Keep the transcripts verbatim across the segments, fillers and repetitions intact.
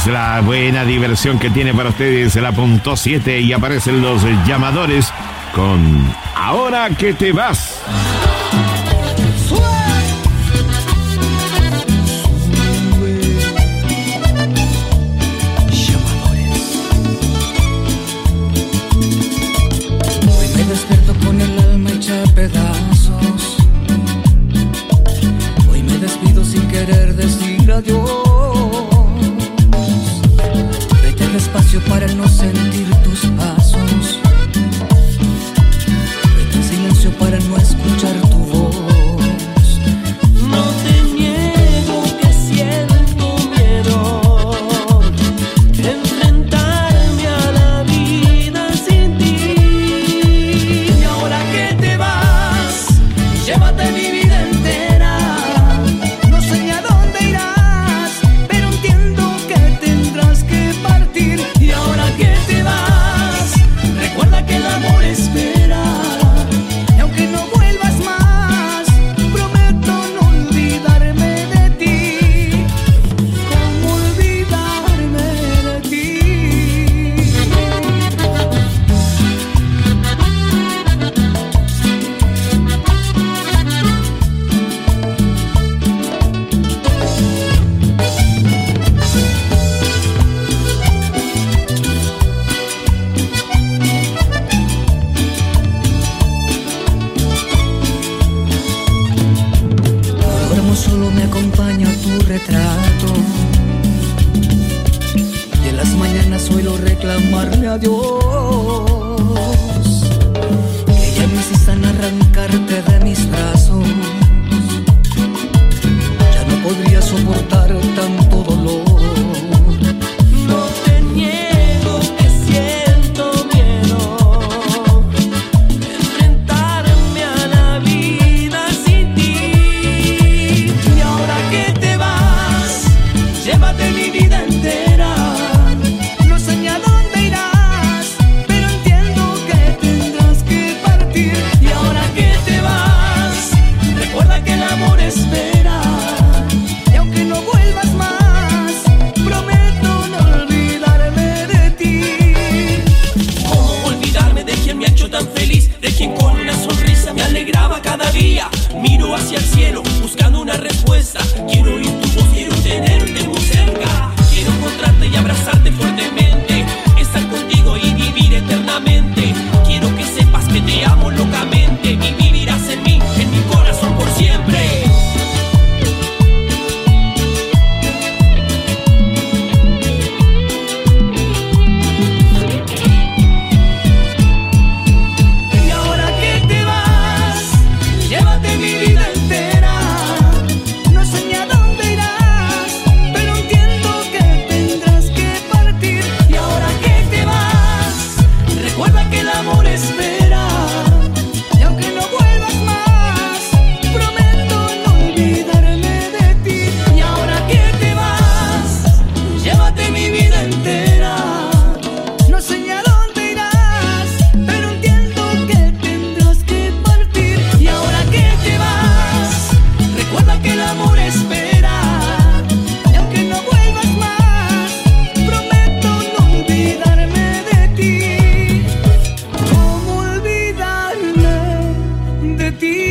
es la buena diversión que tiene para ustedes la punto siete y aparecen los llamadores con Ahora que te vas. Hoy me despierto con el alma hecha pedazos. Hoy me despido sin querer decir adiós. Vete despacio para no sentir tus pasos. Vete en silencio para no escuchar tu voz. No te niego que siento miedo de enfrentarme a la vida sin ti. Y ahora que te vas, llévate mi vida entera. No sé ni a dónde irás, pero entiendo que tendrás que partir. Y ahora que te vas, recuerda que el amor espera. Y aunque no vuelvas más, prometo no olvidarme de ti. ¿Cómo olvidarme de ti? Cuando duermo solo me acompaña tu retrato. Y en las mañanas suelo reclamarle a Dios que ya me insistan arrancarte de mis brazos. Ya no podría soportar tanto dolor. No te niego que siento miedo de enfrentarme a la vida sin ti. Y ahora que te vas, llévate mi vida entera. No sé ni a dónde irás, pero entiendo que tendrás que partir. Y ahora que te vas, recuerda que el amor espera. Y aunque no vuelvas más, prometo no olvidarme de ti. ¿Cómo olvidarme de quien me ha hecho tan feliz? De quien con una sonrisa me alegraba cada día. Miro hacia el cielo buscando una respuesta. Quiero oír tu voz, quiero tenerte muy cerca. Quiero encontrarte y abrazarte fuertemente. Estar contigo y vivir eternamente. Quiero que sepas que te amo locamente. Y vivirás en mí, en mi corazón por siempre. Y ahora que te vas, llévate mi vida entera. No sé ni a dónde irás, pero entiendo que tendrás que partir. Y ahora que te vas, recuerda que el amor espera. Y aunque no vuelvas más, prometo no olvidarme de ti. Y ahora que te vas, llévate mi vida entera. No sé ni a dónde irás, pero entiendo que tendrás que partir. Y ahora que te vas, recuerda que el amor espera. Y aunque no vuelvas más, prometo no olvidarme de ti. ¿Cómo olvidarme de ti?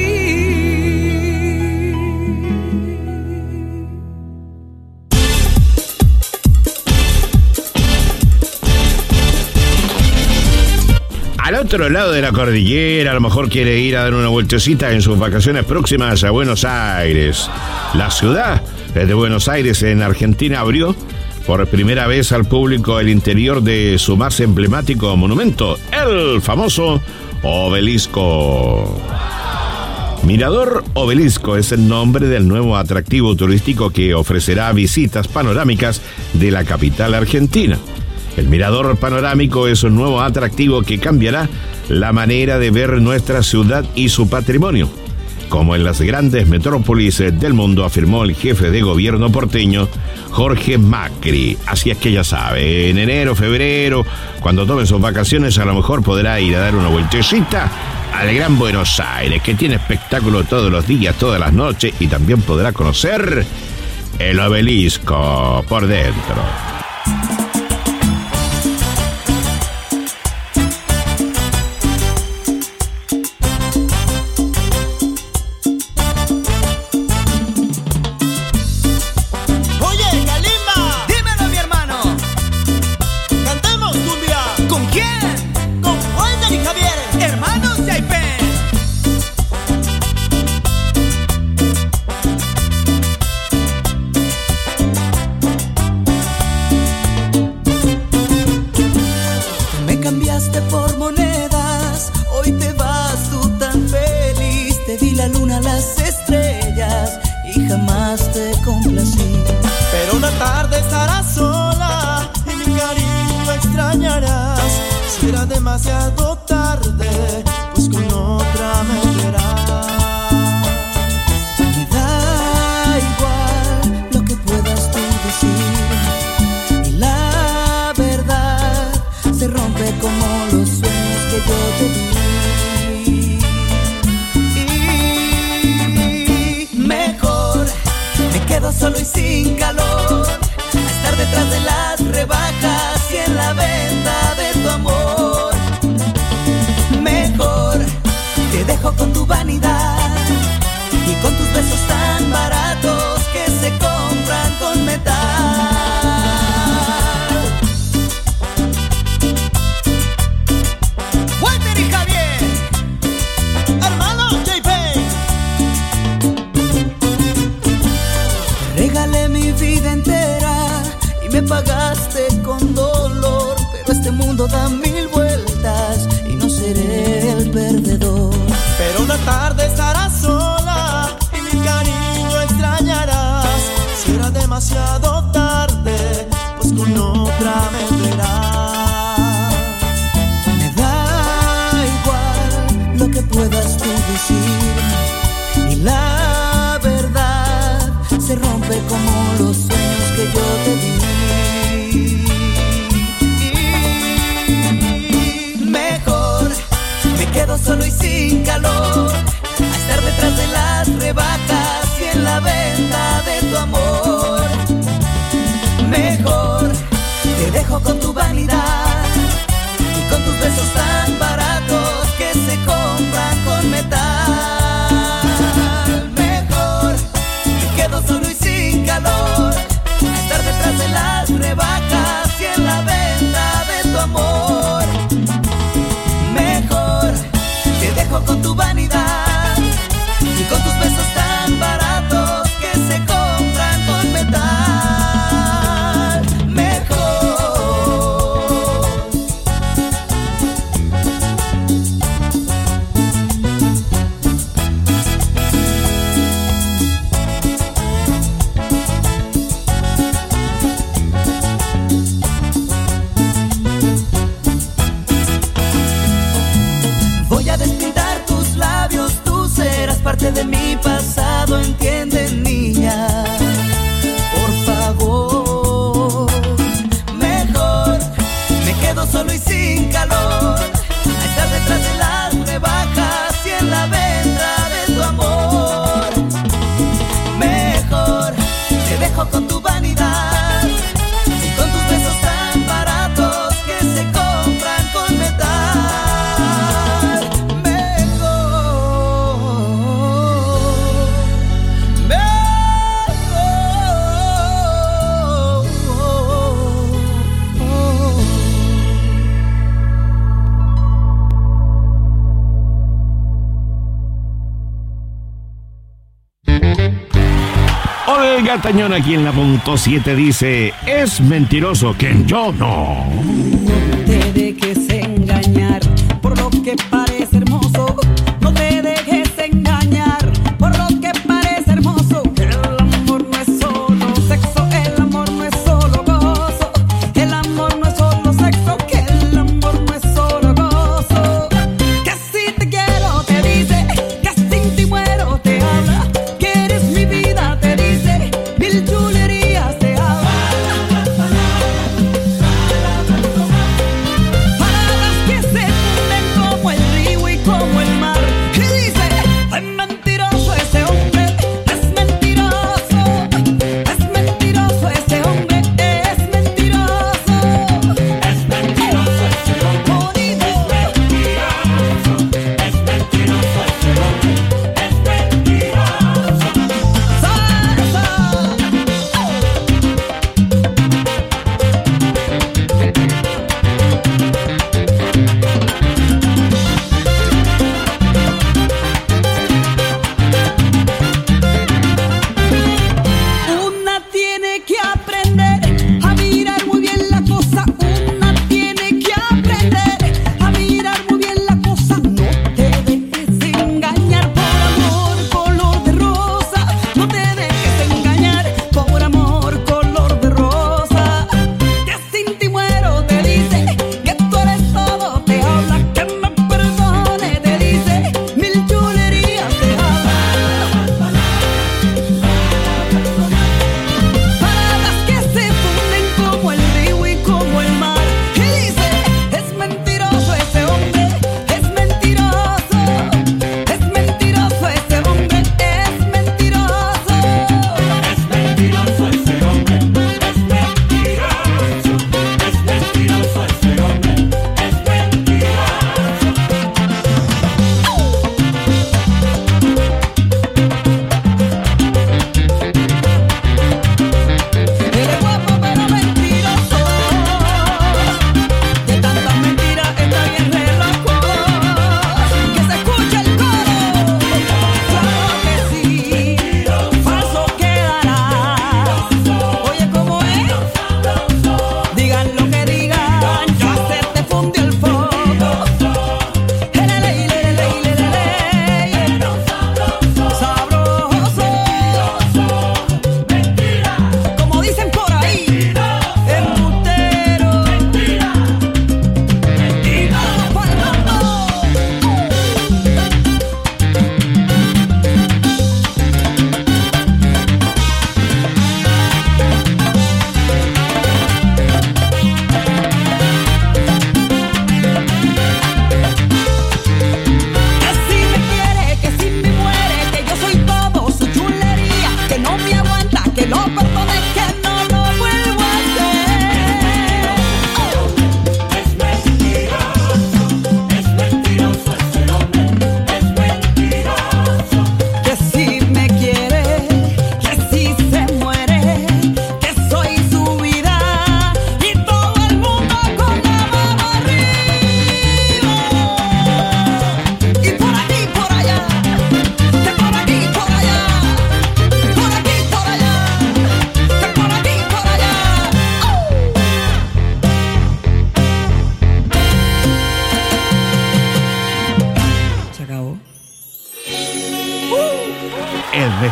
Al otro lado de la cordillera, a lo mejor quiere ir a dar una vueltecita en sus vacaciones próximas a Buenos Aires. La ciudad de Buenos Aires en Argentina abrió por primera vez al público el interior de su más emblemático monumento, el famoso Obelisco. Mirador Obelisco es el nombre del nuevo atractivo turístico que ofrecerá visitas panorámicas de la capital argentina. El mirador panorámico es un nuevo atractivo que cambiará la manera de ver nuestra ciudad y su patrimonio, como en las grandes metrópolis del mundo, afirmó el jefe de gobierno porteño, Jorge Macri. Así es que ya sabe, en enero, febrero, cuando tome sus vacaciones, a lo mejor podrá ir a dar una vueltecita al Gran Buenos Aires, que tiene espectáculo todos los días, todas las noches, y también podrá conocer el Obelisco por dentro. jamás te complací. Pero una tarde estarás sola y mi cariño extrañarás. Será demasiado tarde, pues con otra me verás. Me da igual lo que puedas tú decir, y la verdad se rompe como los sueños que yo te di. Y mejor me quedo solo y sin calor a estar detrás de las rebajas y en la venta de tu amor. Mejor te dejo con tu vanidad y con tus besos tan baratos que se compran con metal. Walter y Javier, hermano J P. Regalé mi vida entera y me pagaste con dolor, pero este mundo da mil vueltas y no seré el perdedor. Pero una tarde estarás sola y mi cariño extrañarás. Será demasiado tarde, pues con otra me verás. Me da igual lo que puedas tú decir, y la verdad se rompe como los sueños que yo te di. Mejor me quedo solo y sin calor a estar detrás de las rebajas y en la venta de tu amor. Mejor te dejo con tu vanidad y con tus besos tan baratos que se compran con metal. Mejor me quedo solo y sin calor a estar detrás de las rebajas y en la venta de tu amor. Mejor te dejo con tu vanidad y con tus besos tan baratos que se compran con metal. Mejor. Voy a despintar tus labios, tú serás parte de mi pasado, entiende, niña, por favor. Mejor me quedo solo y sin calor a estar detrás de las rebajas y en la venta de tu amor. Mejor te dejo con tu vanidad y con tus besos tan baratos que se compran con metal. Olga Tañón aquí en la punto siete dice: es mentiroso, que yo no. No te dejes engañar por lo que parece hermoso. No te dejes engañar por lo que parece hermoso. El amor no es solo sexo, el amor no es solo gozo. El amor no es solo sexo, que el amor no es solo gozo. Que si te quiero te dice, que sin ti muero te habla, que eres mi vida te dice, mil chulerías te habla. Para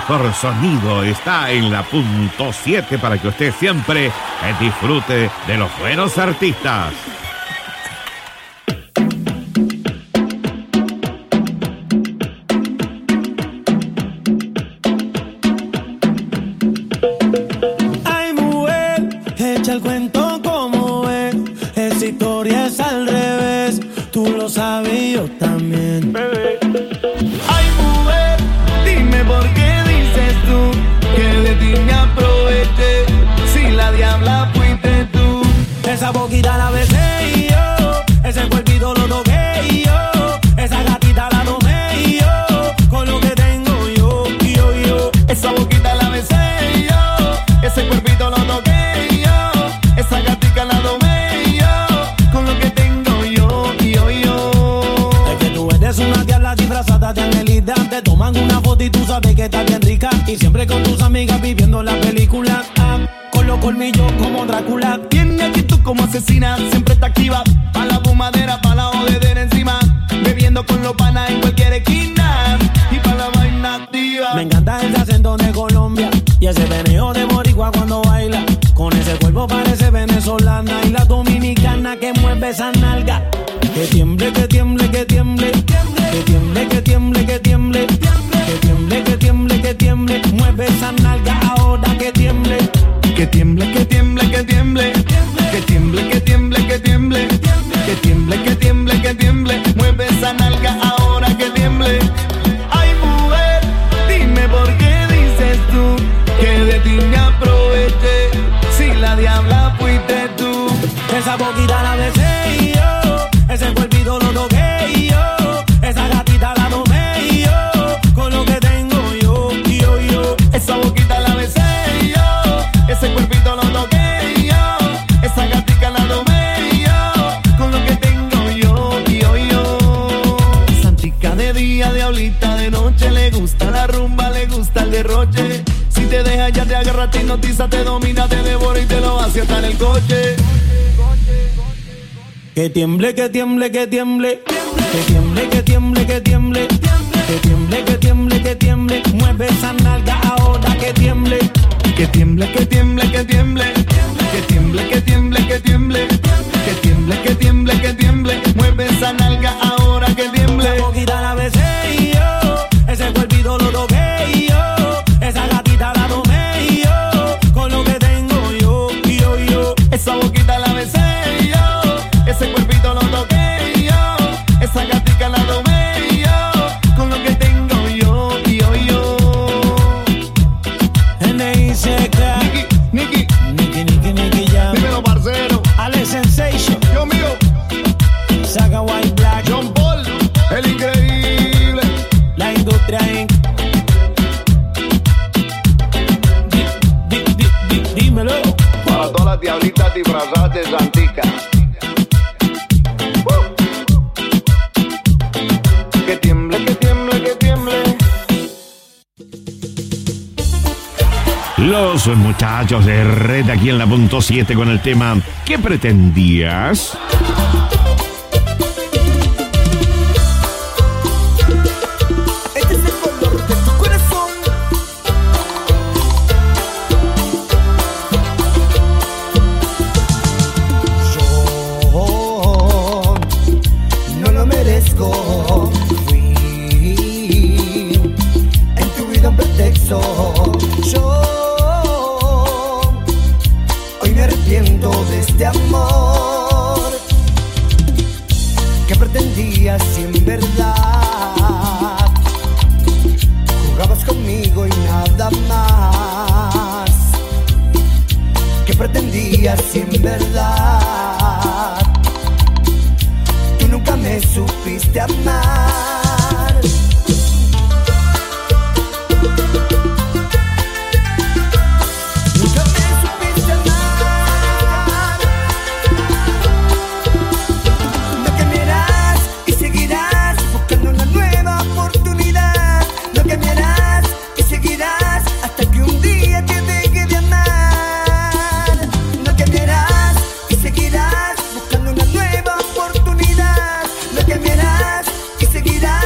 mejor sonido está en la punto siete para que usted siempre disfrute de los buenos artistas. Ay, mujer, echa el cuento como es. Esa historia es al revés. Tú lo sabes y yo también. Ay, mujer, dime por qué dices tú que de ti me aproveché. Si la diabla fuiste tú. Esa boquita la besé y yo, ese cuerpito lo toqué y yo, esa gatita la tomé y yo, con lo que tengo yo, yo, yo. Esa boquita la besé y yo, ese cuerpito lo toqué y yo, esa gatita la tomé y yo, con lo que tengo yo, yo, yo. Es que tú eres una diabla disfrazada de angelita. Te toman una foto y tú sabes que estás bien rica. Y siempre con tus amigas viviendo la película. Ah, con los colmillos como Drácula. Tiene actitud como asesina, siempre está activa. Pa' la fumadera, pa' la jodedera encima. Bebiendo con los panas en cualquier esquina. Y pa' la vaina activa. Me encanta ese acento de Colombia y ese veneo de boricua cuando baila. Con ese cuerpo parece venezolana. Y la dominicana que mueve esa nalga. Que tiemble, que tiemble, que tiemble. Que tiemble, que tiemble, que tiemble. Que tiemble, que tiemble, que tiemble. Mueve esa nalga ahora que tiemble. Que tiemble, que tiemble, que tiemble. Que tiemble, que tiemble, que tiemble. Que tiemble, que tiemble, que tiemble. Mueve esa nalga ahora que tiemble. Ay, mujer, dime por qué dices tú que de ti me aproveché. Si la diabla fuiste tú. Esa boquita la besé y yo, ese cuerpito lo toqué y yo, esa gatita la tomé y yo, con lo que tengo yo, yo, yo. Esa boquita la besé y yo, ese cuerpito lo toqué y yo, esa gatita la tomé y yo, con lo que tengo yo, yo, yo. Santica de día, diablita de noche, le gusta la rumba, le gusta el derroche. Si te deja ya te agarra, te hipnotiza, te domina, te devora y te lo hace hasta en el coche. Que tiemble, que tiemble, que tiemble. Que tiemble, que tiemble, que tiemble. Que tiemble, que tiemble, que tiemble. Mueve esa nalga ahora que tiemble. Que tiemble, que tiemble, que tiemble. Que tiemble, que tiemble, que tiemble. Que tiemble, que tiemble, que tiemble. Mueve esa nalga ahora que tiemble. La boquita la besé y yo, ese cuerpito lo toqué y yo, esa gatita la tomé y yo, con lo que tengo yo, yo, yo. Esa boquita la besé y yo, ese cuerpito lo toqué y yo, esa gatica la tomé y yo, con lo que tengo yo, yo, yo. N I C K Nicky, Nicky, Nicky, Nicky, Nicky Jam. Dímelo, parcero. Alex Sensation. Yo mío. Saga White Black. John Paul, el increíble. La industria inc. Di, di, di, di, dímelo. Para todas las diablitas disfrazadas de Santica. Que tiemble, que tiemble, que tiemble. Los muchachos de Red aquí en la punto siete con el tema ¿Qué pretendías? Este es el color de tu corazón. Yo no lo merezco. Fui en tu vida un pretexto. Yo hoy me arrepiento de este amor que pretendías si en verdad jugabas conmigo y nada más. Que pretendías si en verdad tú nunca me supiste amar. Nunca me supiste amar. No cambiarás y seguirás buscando una nueva oportunidad. No cambiarás y seguirás hasta que un día te deje de amar. No cambiarás y seguirás buscando una nueva oportunidad. No cambiarás y seguirás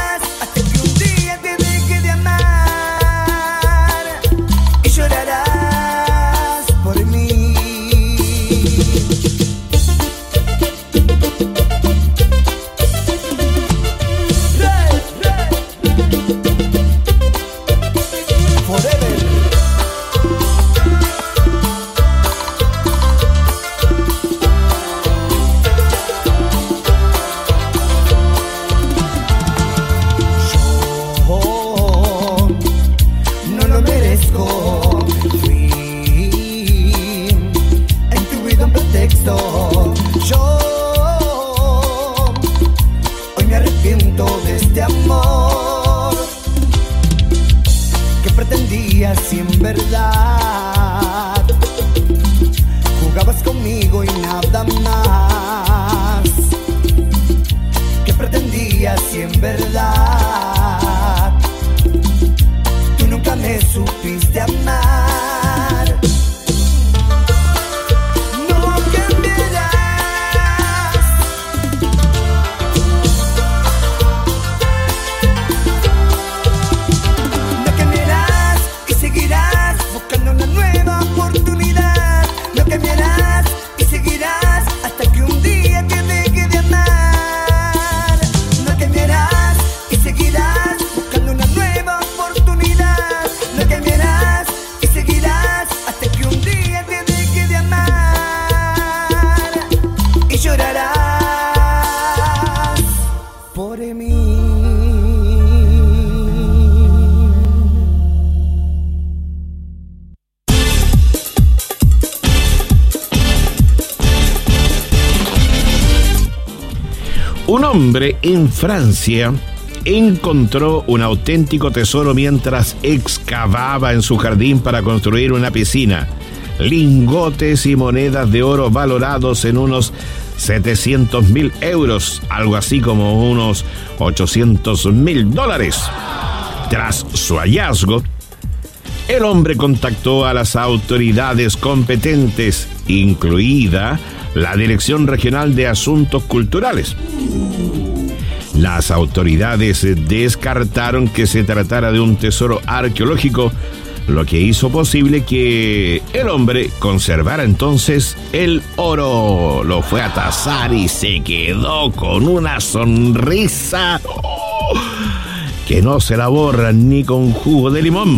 Un hombre en Francia encontró un auténtico tesoro mientras excavaba en su jardín para construir una piscina. Lingotes y monedas de oro valorados en unos setecientos mil euros, algo así como unos ochocientos mil dólares. Tras su hallazgo, el hombre contactó a las autoridades competentes, incluida la Dirección Regional de Asuntos Culturales. Las autoridades descartaron que se tratara de un tesoro arqueológico, lo que hizo posible que el hombre conservara entonces el oro. Lo fue a tasar y se quedó con una sonrisa oh, que no se la borra ni con jugo de limón.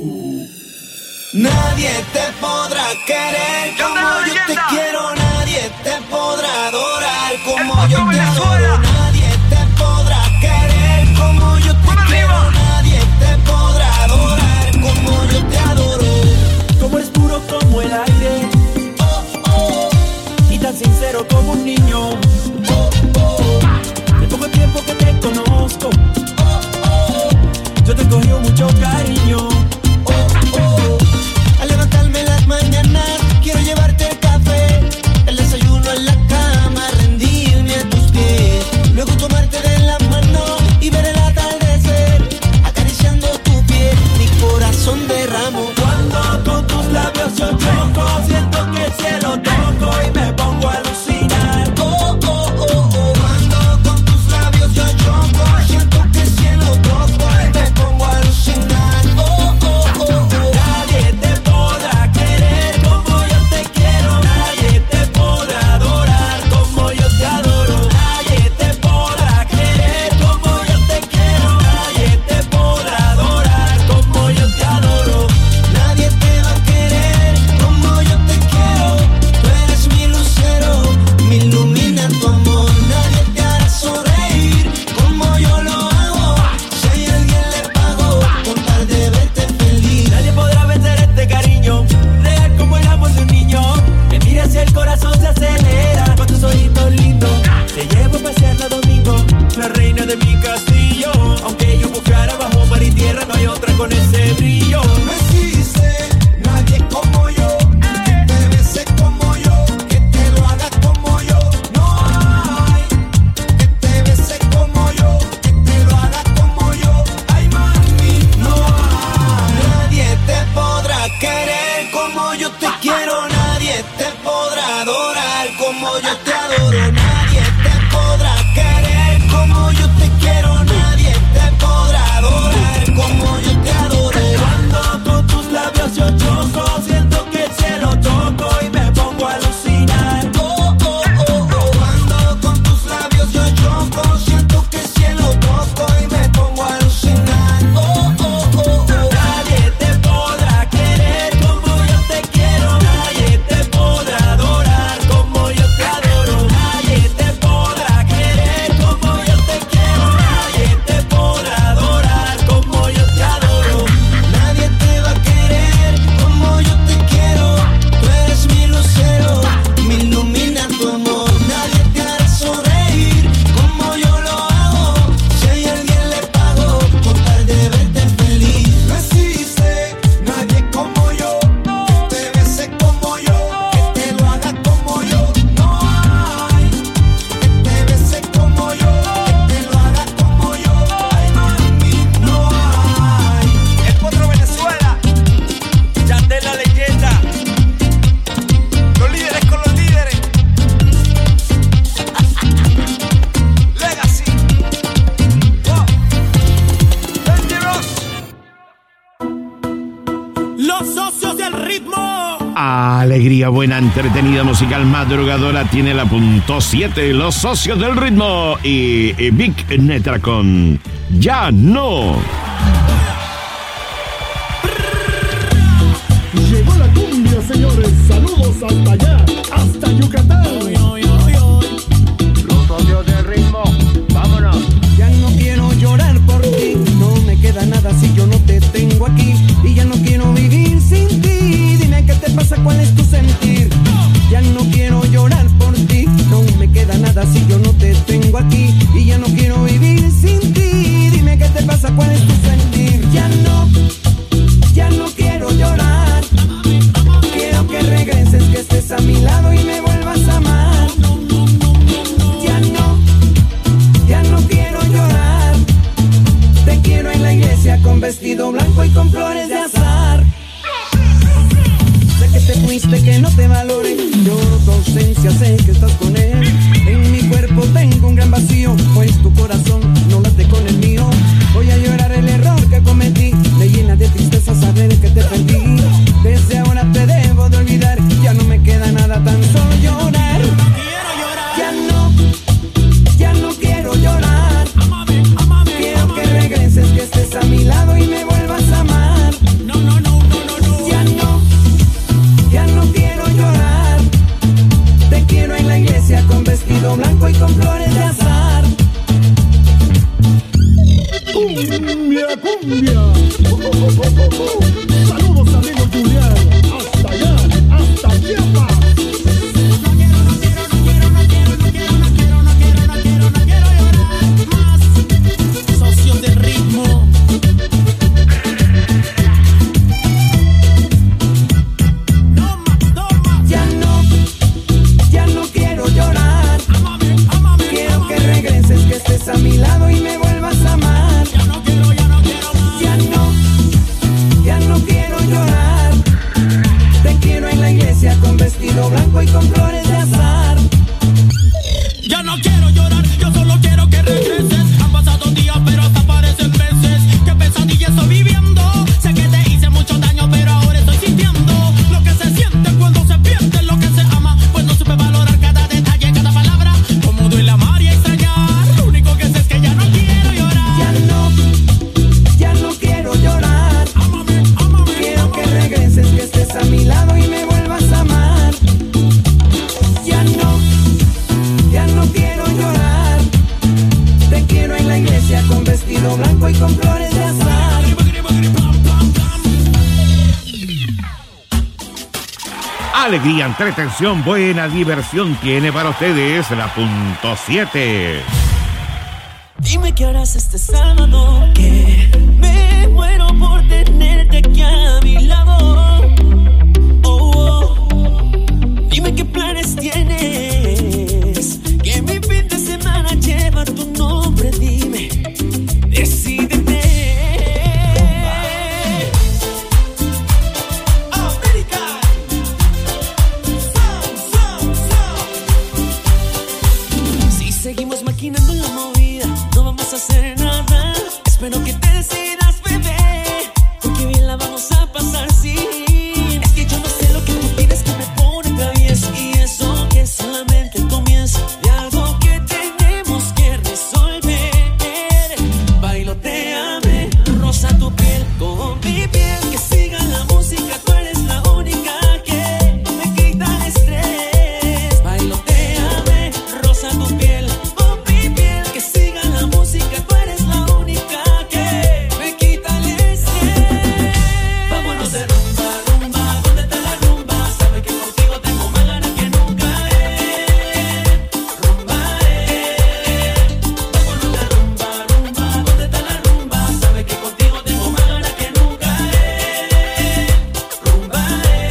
Nadie te podrá querer como yo te quiero, nadie te podrá adorar como yo te adoro, nadie te podrá querer como yo te quiero, nadie te podrá adorar como yo te adoro. Como eres puro como el aire, Oh, oh, y tan sincero como un niño. oh, oh, El poco tiempo que te conozco, oh, oh, yo te cogí mucho cariño. oh, oh. Al levantarme en las mañanas quiero llevarte el café, el desayuno en la cama, rendirme a tus pies, luego tomarte de la mano y ver el atardecer, acariciando tu piel, mi corazón derramo. Cuando con tus labios yo choco, siento que el cielo toco y me pongo a alucinar. Oh, oh, oh, oh. Cuando con tus labios yo choco, siento que el cielo toco y me pongo a alucinar. Oh, oh, oh, oh. Nadie te podrá querer como yo te quiero, nadie te podrá adorar como yo te adoro, nadie te podrá querer como yo te quiero, nadie te podrá adorar como yo te adoro. Nadie te va a querer como yo te quiero. Tú eres mi lucero, me ilumina tu amor. Nadie te hará sonreír como yo lo hago. Si a alguien le pago con tal de verte feliz. Nadie podrá vencer este cariño, real como el amor de un niño. Me miras y el corazón se acelera con tus ojitos lindos. Te llevo a pasear la domingo, la reina de mi castillo. Aunque yo buscara bajo mar y tierra, no hay otra con ese brillo. No existe nadie como yo, que te bese como yo, que te lo haga como yo. No hay que te bese como yo, que te lo haga como yo. Ay, mami, no hay. Nadie te podrá querer como yo te quiero, nadie te podrá adorar como yo te adoro, nadie te podrá querer como yo te quiero, nadie te podrá adorar como yo te adoro. Cuando con tus labios yo choco, siento que el cielo toco y me pongo a alucinar. Oh, oh, oh, oh. Cuando con tus labios yo choco, siento que el cielo toco y me pongo a alucinar. Oh, oh, oh, oh. Nadie te podrá querer como yo te quiero, nadie te podrá adorar como yo te adoro, nadie te podrá querer como yo te quiero, nadie te podrá adorar como yo te adoro. Nadie te va a querer como yo te quiero. Tú eres mi lucero, me ilumina tu amor. Nadie te hará sonreír como yo lo hago. Si hay alguien le pago con tal de verte feliz. No existe nadie como yo, que te bese como yo, que te lo haga como yo. No hay que te bese como yo, que te lo haga como yo. Ay, mami, no hay. El Potro Venezuela, Yandel la leyenda, los líderes con los líderes, Legacy, wow, Dangerous, los socios del ritmo. Alegría, buena, entretenida, musical, madrugadora, tiene la punto siete, los socios del ritmo y, y Big Netra con Ya No. Llegó la cumbia, señores. Saludos hasta allá, hasta Yucatán. Los socios del ritmo, vámonos. Ya no quiero llorar por ti, no me queda nada si yo no te tengo aquí. Y ya no quiero vivir sin ti, dime qué te pasa, cuál es tu sentir. Ya no quiero llorar por ti, no me queda nada si yo no te tengo aquí. a mi lado y me vuelvas a amar. Ya no, ya no quiero llorar. Te quiero en la iglesia con vestido blanco y con flores de azar. Sé que te fuiste, que no te valoré. Lloro tu ausencia, sé que estás con él. En mi cuerpo tengo un gran vacío, pues tu corazón no late con el mío. Voy a llorar el error que cometí. Me llena de tristeza saber que te perdí. Desde ahora te debo de olvidar. Ya no me queda nada, tan solo llorar. Ya no, ya no quiero llorar. Quiero que regreses, que estés a mi lado y me vuelvas a amar. No, no, no, no, no, no. Ya no, ya no quiero llorar. Te quiero en la iglesia con vestido blanco y con flores de azar. Cumbia, cumbia. Oh, oh, oh, oh, oh. Saludos amigo Julián. Hasta allá, hasta Chiapas. No quiero, no quiero, no quiero, no quiero, no quiero, no quiero, no quiero, no quiero, no quiero llorar más. Socios del ritmo. No más, no más. Ya no, ya no quiero llorar. Ámame, ámame, Quiero que ámame. regreses, que estés a mi lado y me vuelvas a amar. Ya no quiero, ya no quiero más. Ya no, ya no quiero llorar. Te quiero en la iglesia con vestido blanco y con flores de azar. Ya no quiero llorar, yo solo quiero que regreses. Han pasado días, pero hasta parecen meses. Qué pesadilla estoy viviendo. Sé que te hice mucho daño, pero ahora estoy sintiendo lo que se siente cuando se pierde lo que se ama. Pues no supe valorar cada detalle, cada palabra. Como duele amar y extrañar. Lo único que sé es que ya no quiero llorar. Ya no, ya no quiero llorar. Ámame, ámame, Quiero que ámame. regreses, que estés a mi lado y me vuelvas a amar. Ya no, ya no quiero llorar. Te quiero en la iglesia con vestido blanco y con flores de azar. Alegría, entretención, buena diversión tiene para ustedes la punto siete. Dime qué harás este sábado, que me muero por tenerte aquí a mi lado. Oh, oh. Dime qué planes tienes, que mi fin de semana lleva tu nombre. Dime, decídete. American Sound, sound, sound. Si seguimos maquinando la movida, no vamos a hacer nada. Espero que te decidas, bebé, porque bien la vamos a pasar, sí. Es que yo no sé lo que tú tienes que me pone travieso, y eso que es solamente el comienzo de algo que tenemos que resolver. Bailoteame, rosa tu piel con mi piel, que siga la música, tú eres la única que me quita el estrés. Bailoteame, rosa tu piel con mi piel, que siga la música, tú eres la única que me quita el estrés. Vámonos de rumba, rumba, ¿dónde está la rumba? Sabe que contigo tengo más ganas que nunca, eh. Rumba, eh. Vámonos de rumba, rumba, ¿dónde está la rumba? Sabe que contigo tengo más ganas que nunca, eh. Rumba,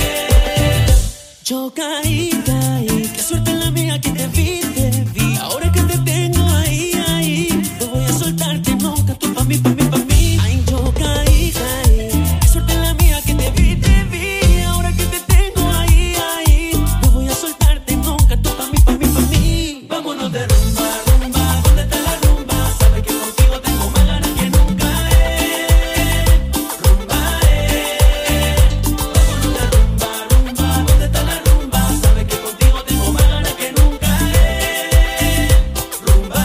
eh. Yo caí, caí, qué suerte la mía que te vi, te vi. Ahora que te tengo ahí, ahí, no voy a soltarte nunca, tú pa' mí, pa' mí, pa' mí. Ay, yo caí, caí, qué suerte la mía que te vi, te vi. Ahora que te tengo ahí, ahí, no voy a soltarte nunca, tú pa' mí, pa' mí, pa' mí. Vámonos de rumba, rumba, ¿dónde está la rumba? Sabe que contigo tengo más ganas que nunca, eh. Rumba, eh. Vámonos de rumba, rumba, ¿dónde está la rumba? Sabe que contigo tengo más ganas que nunca, eh. Rumba,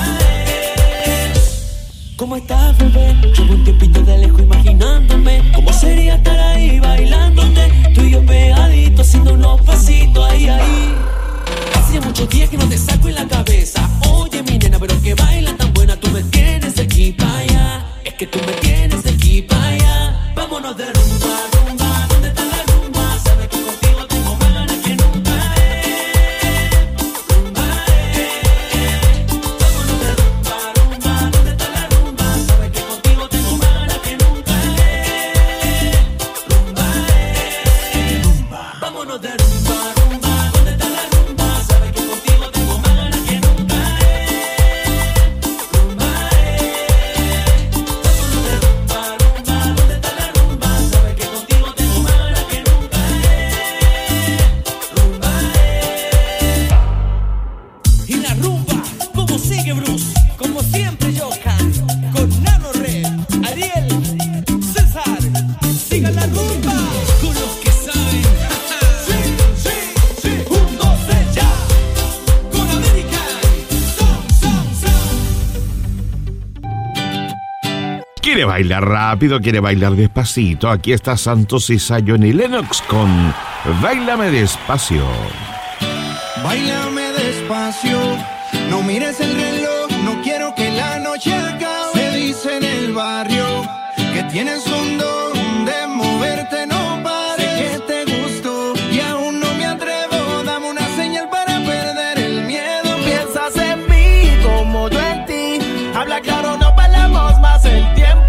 eh. ¿Cómo estás, bebé? Llevo un tiempito de lejos imaginándome cómo sería estar ahí bailándote, tú y yo pegaditos haciendo unos pasitos ahí, ahí. Hace muchos días que no te saco en la cabeza. Oye, mi nena, pero que baila tan buena, tú me tienes de aquí para allá. Es que tú me tienes de aquí para allá. Vámonos de rumba, rumba, ¿dónde está la rumba? Sabes que contigo tengo más ganas que nunca, eh. Rumba, eh. Vámonos de rumba, rumba, ¿dónde está la rumba? Sabes que contigo tengo más ganas que nunca, eh. Rumba, eh. Vámonos de rumba, rumba, ¿dónde ¿Quiere bailar rápido? ¿Quiere bailar despacito? Aquí está Santos y Johnny Lennox con Báilame Despacio. Báilame despacio, no mires el reloj, no quiero que la noche acabe. Se dice en el barrio que tienes un don de moverte, no pares. Sé que te gustó y aún no me atrevo, dame una señal para perder el miedo. Piensas en mí como yo en ti, habla claro, no perdamos más el tiempo.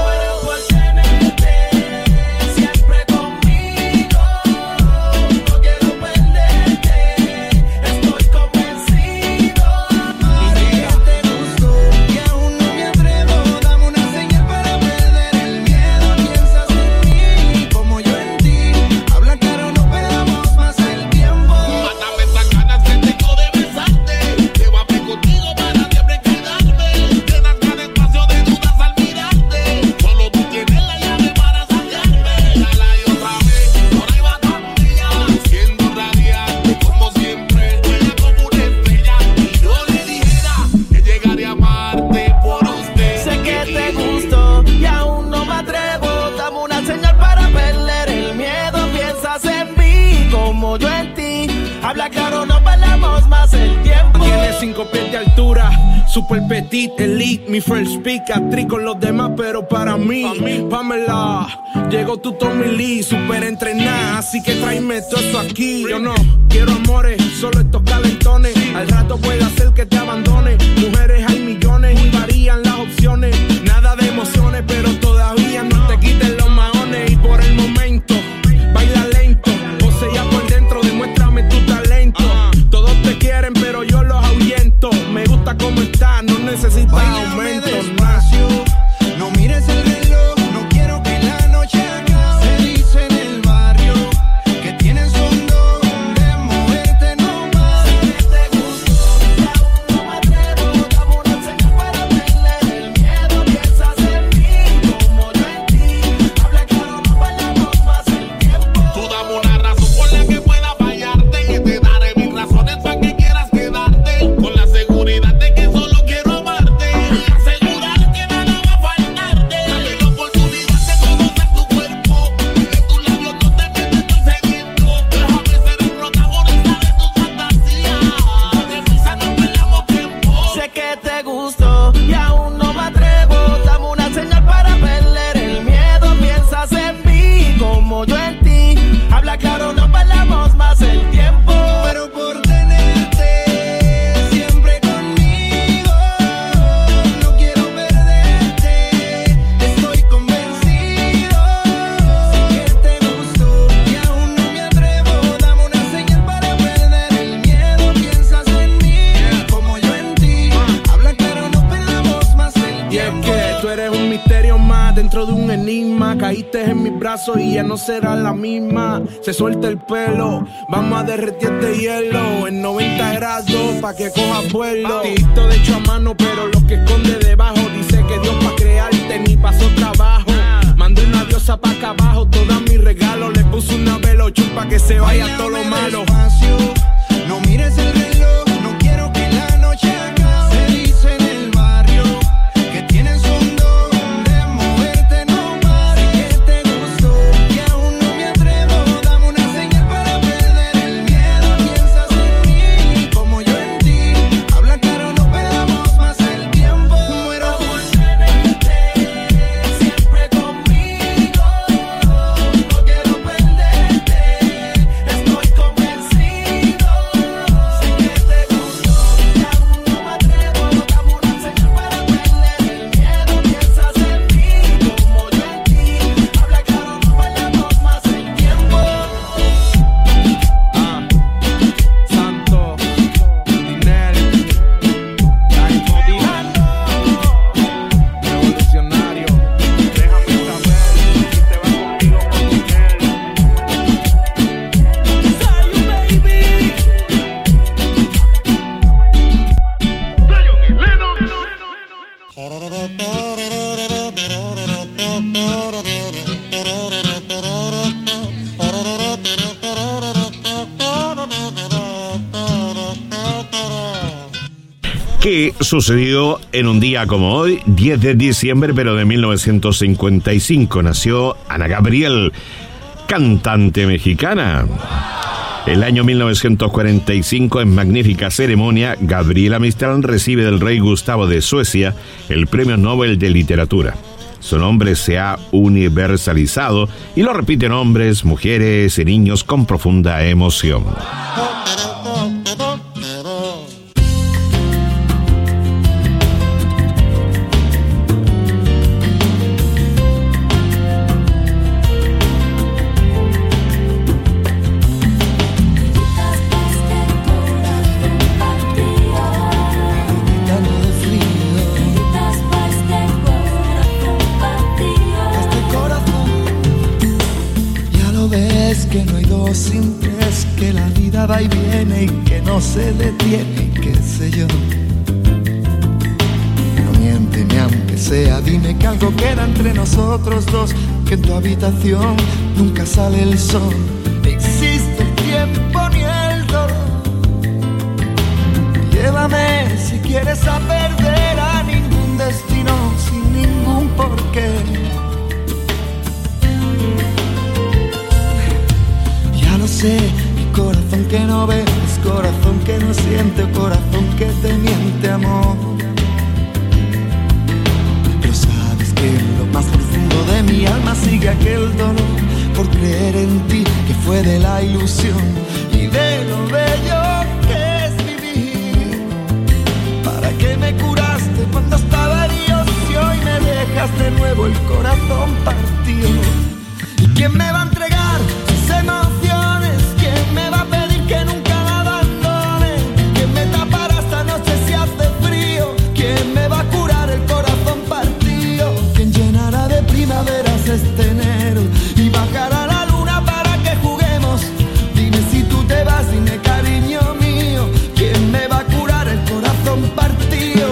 Cinco pies de altura, super petit, elite, mi first pick, actriz con los demás, pero para mí, Pamela, llegó tu Tommy Lee, super entrenada, así que tráeme todo eso aquí. Yo no quiero amores, solo estos calentones, al rato puede hacer que te abandone. Mujeres hay millones y varían las opciones, nada de emociones, pero todavía no te quiten los maones. Y por el momento, baila lento, posea por dentro, demuéstrame tu talento. Todos te quieren, pero yo los ahuyento. Me gusta cómo está, no necesitas aumento. Despacio, no mires el reloj, no quiero que la noche acabe. Se dice en el barrio que tienes un don de moverte, no más. Sé que te gustó y aún no me atrevo, dame una señal para perder el miedo. Piensas en mí como yo en ti, habla claro, no perdamos más el tiempo. Tú dame una razón por la que pueda fallarte y te daré mis razones para que quieras quedarte, con la seguridad de que solo quiero amarte y asegurar que nada va a faltarte. Dame la oportunidad de conocer tu cuerpo, de tus labios no te mientes, estoy sediento. Déjame ser el protagonista de tu fantasía, deprisa no perdamos tiempo. Sé que te gustó y aún no me atrevo, dame una señal para perder el miedo. Piensas en mí como yo en ti, habla claro, no perdamos más el tiempo. Pero por tenerte siempre conmigo, no quiero perderte, estoy convencido. Sé que te gustó y aún no me atrevo, dame una señal para perder el miedo. Piensas en mí como yo en ti, habla claro, no perdamos más el Y es tiempo. que tú eres un misterio más dentro de un enigma. Caíste en mis brazos y ya no será la misma. Se suelta el pelo, vamos a derretir este hielo en noventa grados pa' que cojas vuelo. Tito de hecho a mano, pero lo que esconde debajo dice que Dios pa' crearte ni pasó trabajo. Mandé una diosa pa' acá abajo, todas mis regalos. Le puse una velochón pa' que se vaya todo lo malo. Despacio, no mires el reloj, no quiero que la noche acabe. Se dice en el barrio que tienes un don de moverte, no más. Sé que te gustó y aún no me atrevo, dame una señal para perder el miedo. Piensas en mí como yo en ti, habla claro, no perdamos más el tiempo. Muero por tenerte siempre conmigo, no quiero perderte, estoy convencido. que sucedió en un día como hoy, diez de diciembre, pero de mil novecientos cincuenta y cinco. Nació Ana Gabriel, cantante mexicana. El año mil novecientos cuarenta y cinco, en magnífica ceremonia, Gabriela Mistral recibe del rey Gustavo de Suecia el Premio Nobel de Literatura. Su nombre se ha universalizado y lo repiten hombres, mujeres y niños con profunda emoción. Va y viene y que no se detiene, qué sé yo. No miénteme aunque sea, dime que algo queda entre nosotros dos, que en tu habitación nunca sale el sol, ni existe el tiempo ni el dolor. Llévame si quieres a perder a ningún destino sin ningún porqué. Ya lo sé. Corazón que no ves, corazón que no siente, corazón que te miente, amor. Pero sabes que en lo más profundo de mi alma sigue aquel dolor por creer en ti, que fue de la ilusión y de lo bello que es vivir. ¿Para qué me curaste cuando estaba herido si hoy me dejas de nuevo el corazón partido? ¿Y quién me va a entregar sus emociones? ¿Quién me va a pedir que nunca la abandone? ¿Quién me tapará esta noche si hace frío? ¿Quién me va a curar el corazón partido? ¿Quién llenará de primaveras este enero y bajará la luna para que juguemos? Dime si tú te vas, dime cariño mío, ¿quién me va a curar el corazón partido?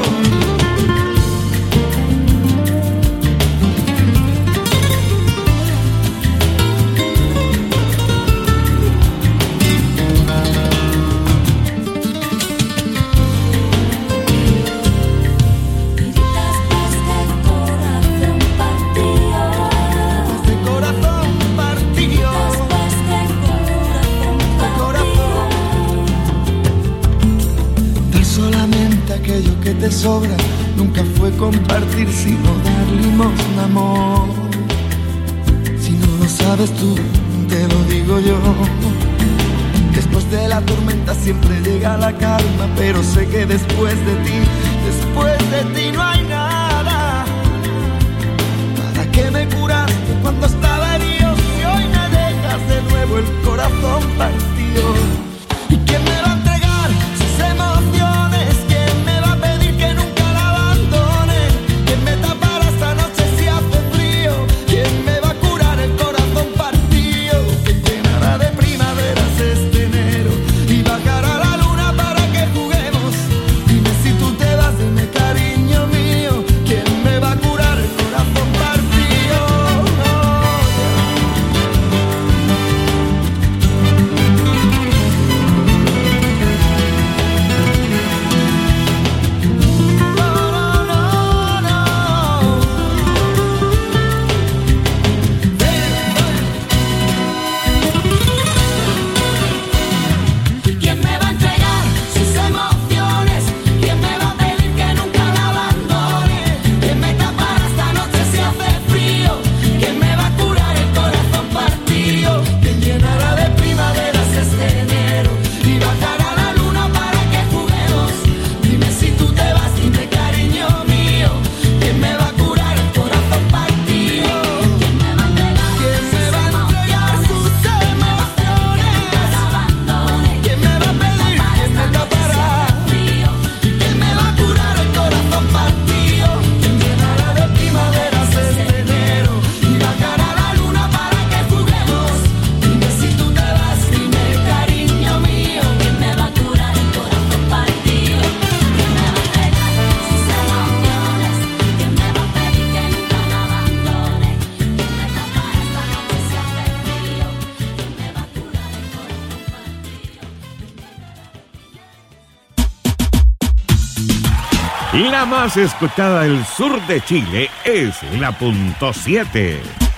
Aquello que te sobra nunca fue compartir, sino dar limosna, amor. Si no lo sabes tú, te lo digo yo. Después de la tormenta siempre llega la calma, pero sé que después de ti, después de ti no hay nada. ¿Para qué me curaste cuando estaba herido si hoy me dejas de nuevo el corazón partido? ¿Y quién me va a entregar sus emociones? La más escuchada del sur de Chile es la punto siete.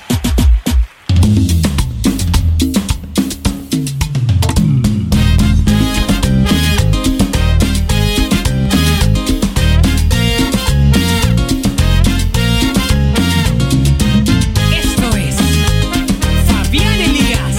Esto es Fabián Elías.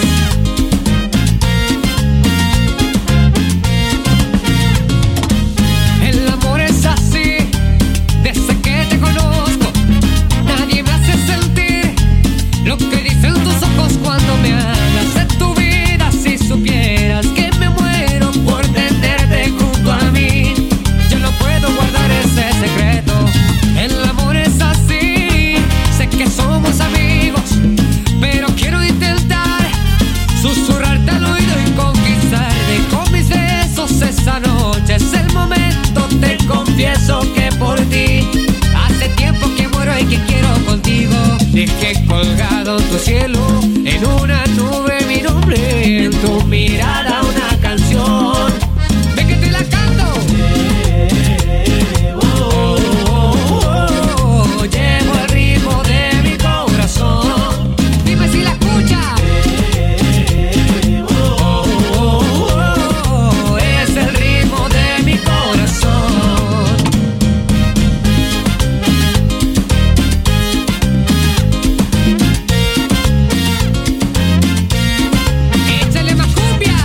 El amor es así, desde que te conozco. Nadie me hace sentir lo que dicen tus ojos cuando me hablas de tu vida. Si supieras que me muero por tenerte junto a mí, yo no puedo guardar ese secreto. El amor es así, sé que somos amigos, pero quiero intentar susurrarte al oído y conquistarte con mis besos esa noche. Es el momento, te confieso que por ti hace tiempo que muero y que quiero contigo. Dejé colgado en tu cielo, en una nube mi nombre, en tu mirada una canción. Ve que te la canto. Oh, oh, oh, oh, llevo el ritmo de mi corazón. Dime si la escuchas. Oh, oh, oh, oh, es el ritmo de mi corazón. Échale más cumbia.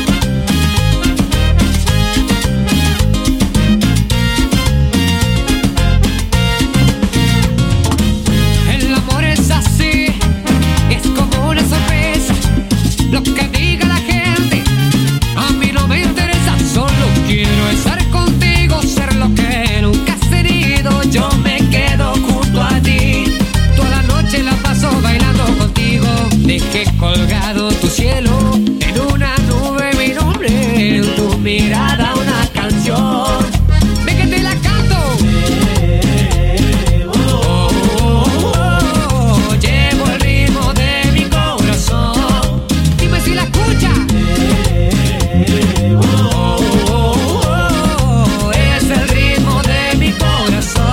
El amor es así, es como una sorpresa. Lo que diga la gente a mí no me interesa. Solo quiero estar contigo, ser lo que nunca has tenido. Yo me quedo junto a ti, toda la noche la paso bailando contigo. Dejé colgado tu cielo, en una nube mi nombre, en tu mirada una canción. Ve que te la canto. Oh, oh, oh, oh, llevo el ritmo de mi corazón. Dime si la escuchas. Oh, oh, oh, es el ritmo de mi corazón.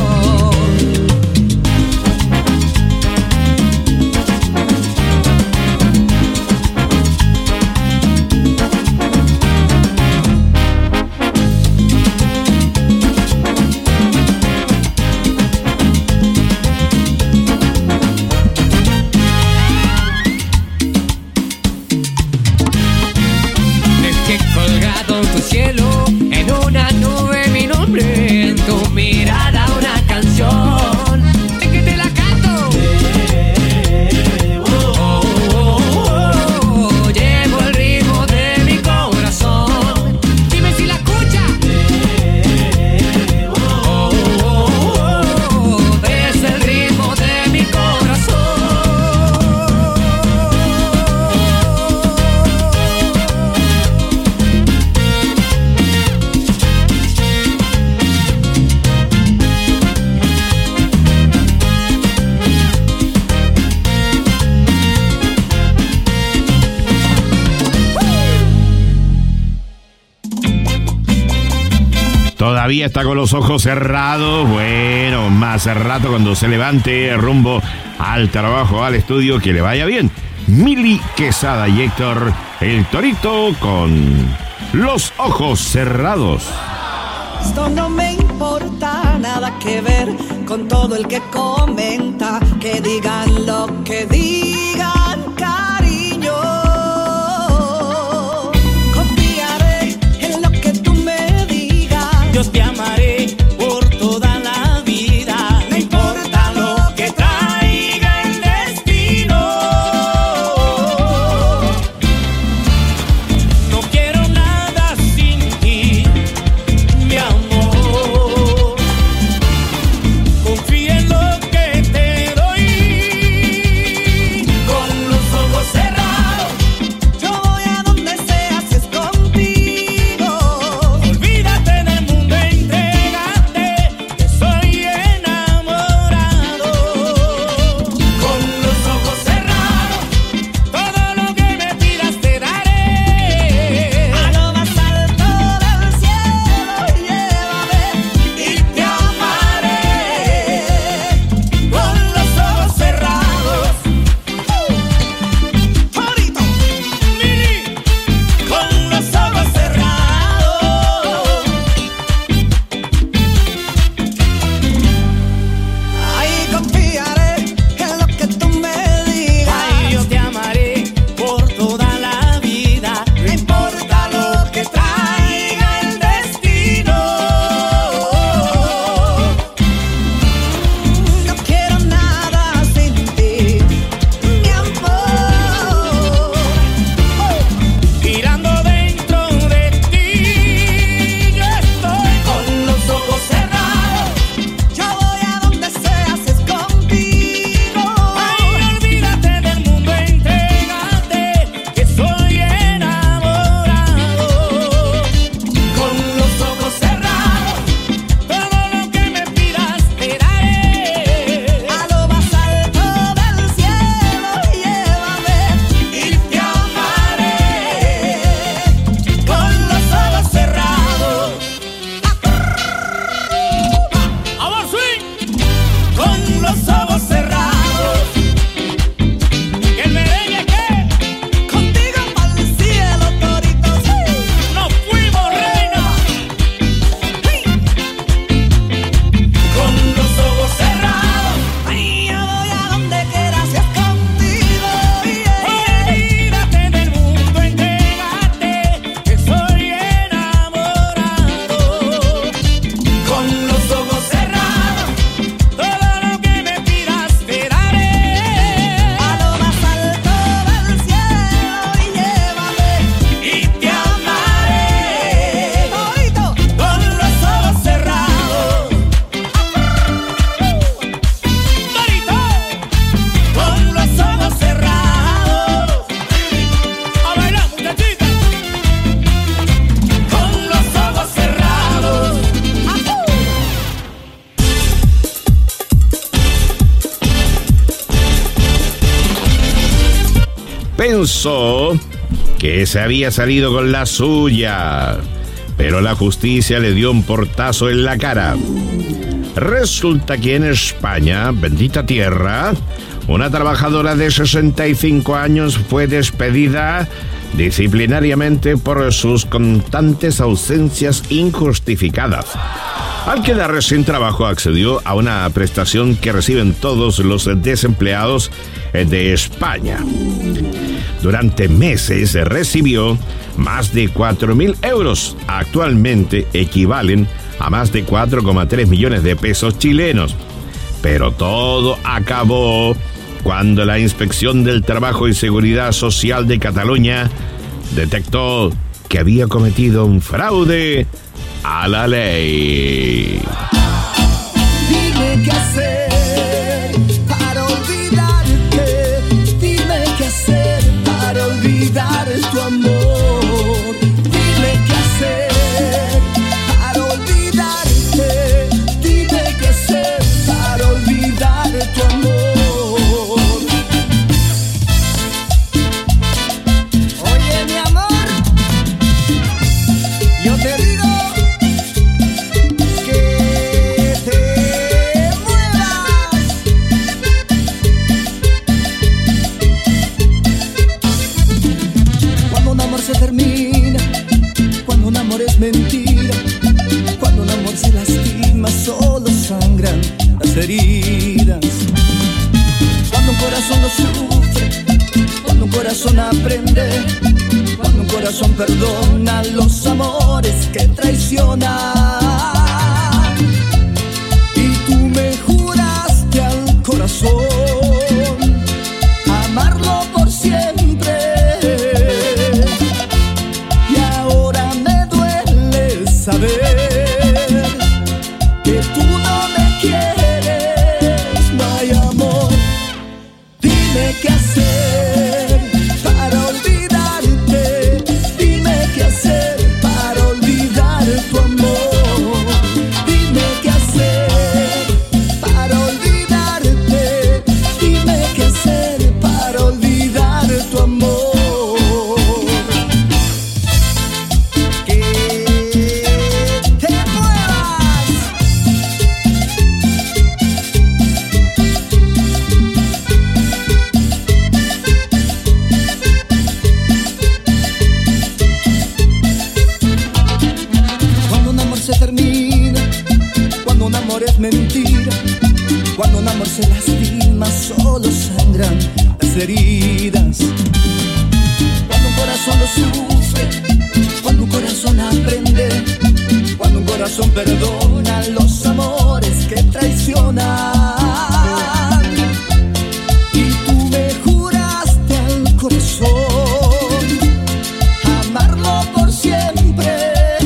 Dejé colgado en tu cielo, en una nube mi nombre, en tu mirada una canción. Es que te la canto. Oh, oh, oh, oh, llevo el ritmo de mi corazón. Dime si la escuchas. Oh, oh, oh, oh, es el ritmo de mi corazón. Todavía está con los ojos cerrados. Bueno, más rato cuando se levante rumbo al trabajo, al estudio, que le vaya bien. Mili Quesada y Héctor el Torito con los ojos cerrados. Esto no me importa, nada que ver con todo el que comenta. Que digan lo que digan, cariño. Confiaré en lo que tú me digas. Yo te amaré por toda la vida, no importa lo que traiga el destino. No quiero nada sin ti, mi amor. Confía en lo que te doy. confesó que se había salido con la suya, pero la justicia le dio un portazo en la cara. Resulta que en España, bendita tierra, una trabajadora de sesenta y cinco años fue despedida disciplinariamente por sus constantes ausencias injustificadas. Al quedar sin trabajo, accedió a una prestación que reciben todos los desempleados de España. Durante meses recibió más de cuatro mil euros. Actualmente equivalen a más de cuatro coma tres millones de pesos chilenos. Pero todo acabó cuando la Inspección del Trabajo y Seguridad Social de Cataluña detectó que había cometido un fraude a la ley. Dime qué hacer para olvidarte. Dime qué hacer para olvidar tu amor. Dime qué hacer para olvidarte. Dime qué hacer para olvidar tu amor. Oye, mi amor, yo te digo que te muevas. Cuando un amor se termina, cuando un amor es mentira, cuando un amor se lastima, solo sangran las heridas. Cuando un corazón lo sufre, cuando un corazón aprende, cuando un corazón perdona los amores que traicionan. Y tú me juraste al corazón amarlo por siempre. Y ahora me duele saber que tú no me quieres, no hay amor. Dime qué hacer para olvidarte. Dime qué hacer para olvidar tu amor. Dime qué hacer para olvidarte. Dime qué hacer para olvidar tu amor. Que te muevas. Cuando un amor se termina, cuando un amor es mentira, cuando un amor se lastima, solo sangran las heridas. Cuando un corazón lo sufre, cuando un corazón aprende, cuando un corazón perdona los amores que traicionan. Y tú me juraste al corazón amarlo por siempre.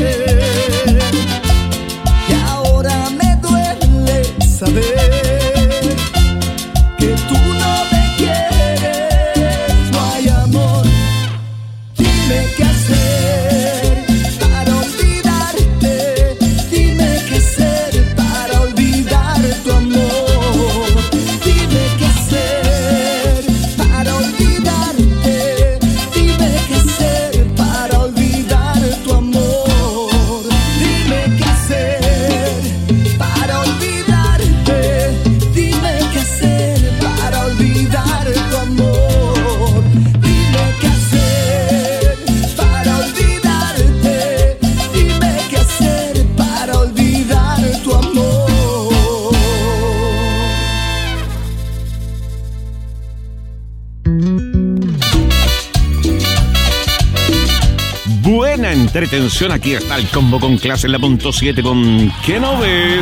Y ahora me duele saber que tú no me quieres, no hay amor. Dime qué hacer para olvidarte. Dime qué hacer para olvidar tu amor. Dime qué hacer para olvidarte. Dime qué hacer para olvidar tu amor. Dime qué hacer para olvidarte. Dime qué hacer para olvidar tu amor. Dime qué hacer para olvidarte. Dime qué hacer para olvidar tu amor. Buena entretención, aquí está el combo con clase en la punto siete con ¿Qué no ves?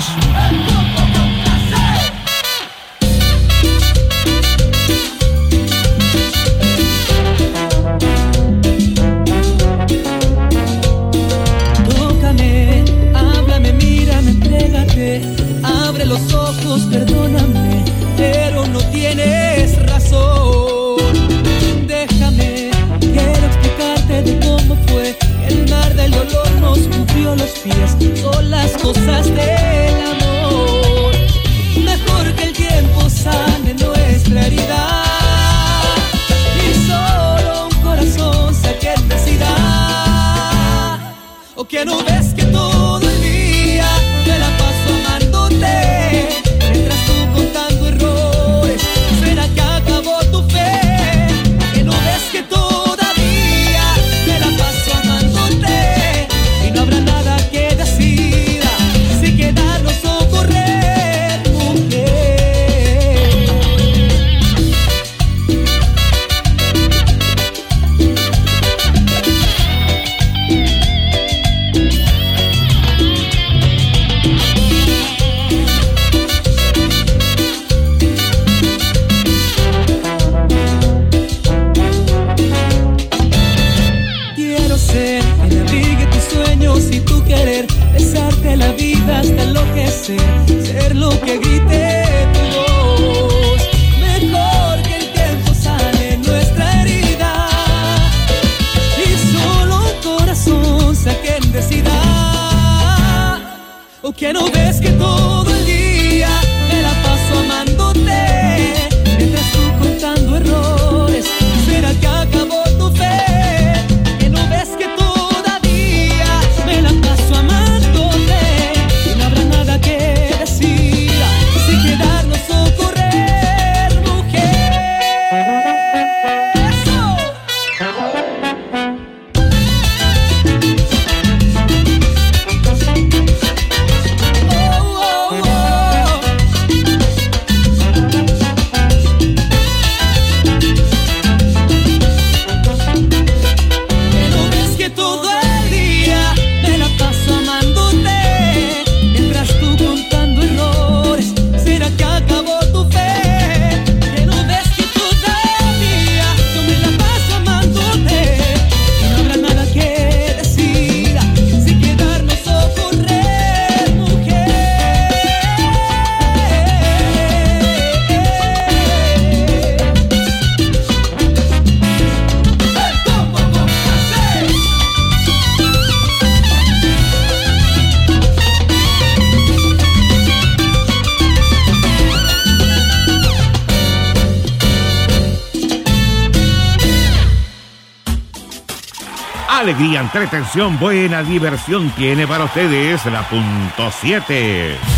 Tócame, háblame, mírame, entrégate. Abre los ojos, perdóname, pero no tienes razón. Déjame, quiero explicarte de cómo fue. El mar del dolor nos cubrió los pies. Son las cosas del amor. ¿O que no ves que todo el día me la paso amándote? Mientras tú contando errores, ¿será que acabó tu fe? ¿Que no ves que todavía me la paso amándote? Y no habrá nada que decida si quedarnos o correr, mujer. Quiero ser el abrigue tus sueños y tu querer, besarte la vida hasta enloquecer, ser lo que grite tu voz. Mejor que el tiempo sane nuestra herida y solo un corazón sea quien decida. ¿O que no ves que todo el día me la paso amándote? Mientras tú contando errores, ¿será que acabó tu fe? ¿Que no ves que todavía me la paso amándote? Y no habrá nada que decida si quedarnos o correr, mujer. ¡Eso! Oh, oh, oh. Que no ves que todo el día me la paso amándote, mientras tú contando errores, ¿será que acabó tu fe? Que no ves que todavía yo me la paso amándote, y no habrá nada que decida si quedarnos o correr, mujer. ¿Cómo vamos a hacer? Alegría, entretención, buena diversión tiene para ustedes la punto siete.